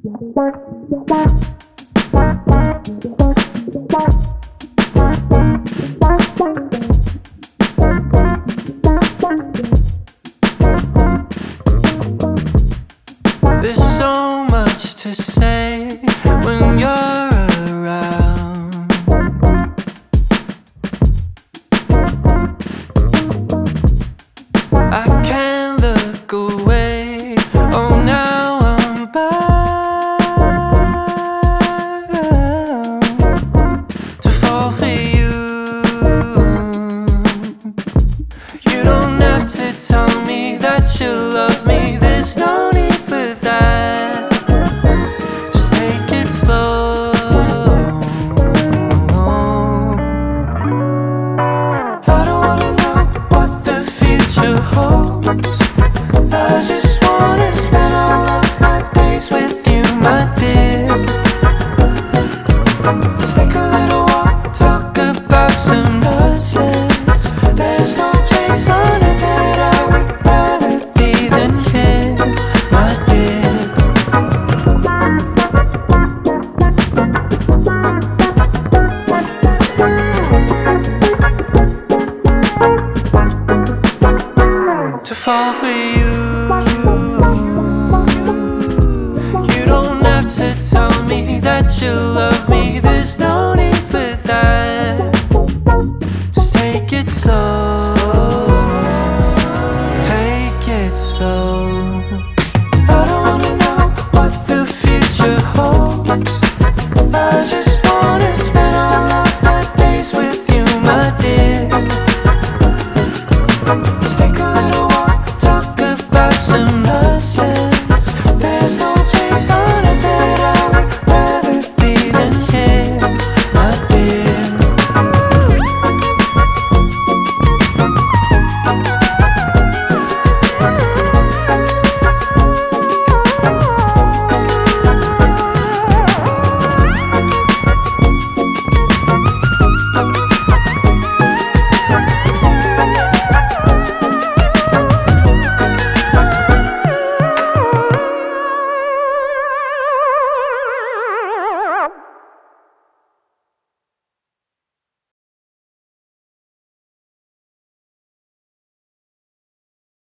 There's so much to say when you're around. I can't look away, oh now I'm bound to fall for you. You don't have to tell me that you love me, there's no need for that. Just take it slow. I don't wanna know what the future holds. I just wanna spend all of my days with you, my dear. Let's take a little walk, talk about some nonsense. There's no place on earth that I would rather be than here, my dear. To fall for you, you don't have to tell me that you love me, there's no